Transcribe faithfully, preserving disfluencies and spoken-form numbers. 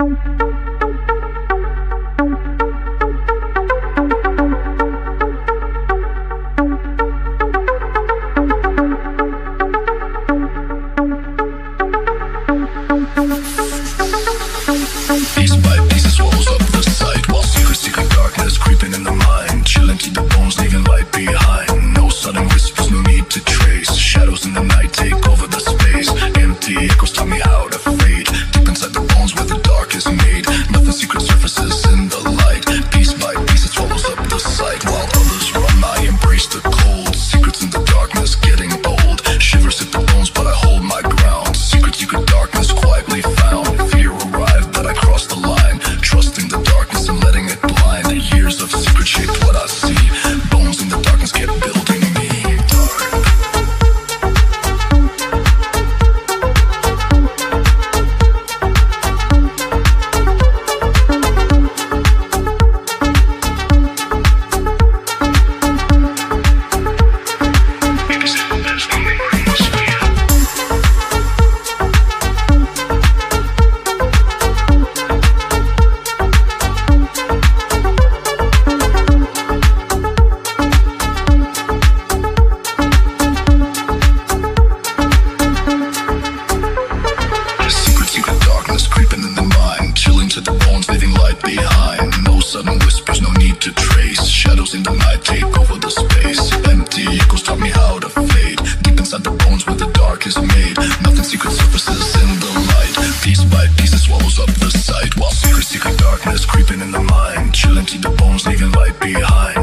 Piece by piece it swallows up the sight, while secret, secret darkness creeping in the mind, chilling to the bones, leaving light behind. No sudden whispers, no need to trace. Shadows in the night take over the space. Empty echoes taught me how to fade. Deep inside the bones where the dark is made, nothing secret surfaces in the light. Piece by piece it swallows up the sight, while others run, I embrace the cold. Secrets in the darkness getting bold. Shivers hit the bones, but I hold my ground. Secret, secret darkness quietly found. Fear arrived, but I crossed the line. Trusting the darkness and letting it blind. Years of secret shaped what I see. Bones in the darkness kept building me. To the bones, leaving light behind. No sudden whispers, no need to trace. Shadows in the night take over the space. Empty echoes taught me how to fade. Deep inside the bones where the dark is made, nothing secret surfaces in the light. Piece by piece it swallows up the sight, while secret, secret darkness creeping in the mind, chilling to the bones, leaving light behind.